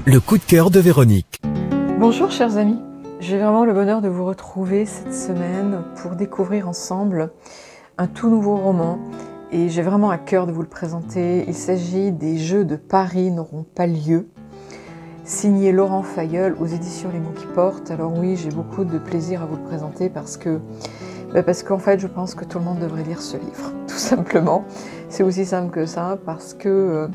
Le coup de cœur de Véronique. Bonjour chers amis, j'ai vraiment le bonheur de vous retrouver cette semaine pour découvrir ensemble un tout nouveau roman et j'ai vraiment à cœur de vous le présenter. Il s'agit des Jeux de Paris n'auront pas lieu, signé Laurent Failleul aux éditions Les Mots qui portent. Alors oui, j'ai beaucoup de plaisir à vous le présenter parce qu'en fait je pense que tout le monde devrait lire ce livre, tout simplement. C'est aussi simple que ça parce que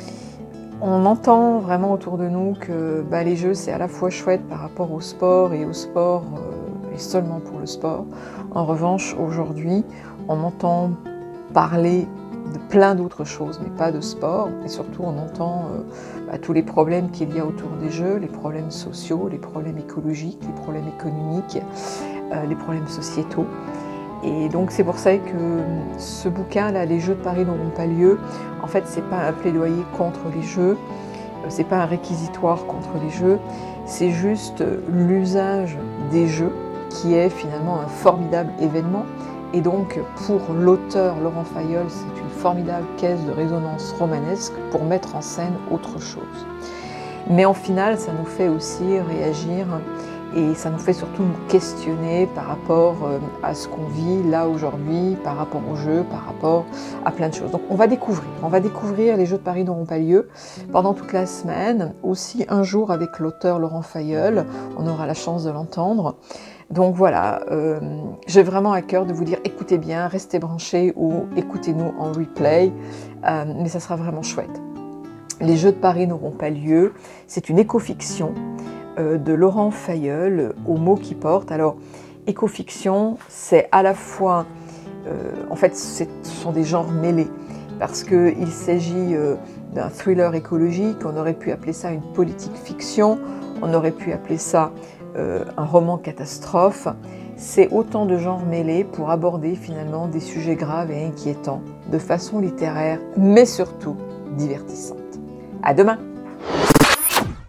on entend vraiment autour de nous que les jeux c'est à la fois chouette par rapport au sport et et seulement pour le sport. En revanche, aujourd'hui, on entend parler de plein d'autres choses, mais pas de sport. Et surtout, on entend tous les problèmes qu'il y a autour des jeux, les problèmes sociaux, les problèmes écologiques, les problèmes économiques, les problèmes sociétaux. Et donc c'est pour ça que ce bouquin-là, Les Jeux de Paris n'auront pas lieu, en fait c'est pas un plaidoyer contre les jeux, c'est pas un réquisitoire contre les jeux, c'est juste l'usage des jeux qui est finalement un formidable événement. Et donc pour l'auteur Laurent Failleul, c'est une formidable caisse de résonance romanesque pour mettre en scène autre chose. Mais en final, ça nous fait aussi réagir et ça nous fait surtout nous questionner par rapport à ce qu'on vit là aujourd'hui, par rapport aux jeux, par rapport à plein de choses. Donc on va découvrir Les Jeux de Paris n'auront pas lieu pendant toute la semaine, aussi un jour avec l'auteur Laurent Failleul, on aura la chance de l'entendre. Donc voilà, j'ai vraiment à cœur de vous dire écoutez bien, restez branchés ou écoutez-nous en replay, mais ça sera vraiment chouette. Les Jeux de Paris n'auront pas lieu, c'est une écofiction de Laurent Failleul aux mots qui portent. Alors, écofiction, c'est à la fois, en fait, ce sont des genres mêlés, parce qu'il s'agit d'un thriller écologique, on aurait pu appeler ça une politique fiction, on aurait pu appeler ça un roman catastrophe. C'est autant de genres mêlés pour aborder finalement des sujets graves et inquiétants, de façon littéraire, mais surtout divertissante. À demain!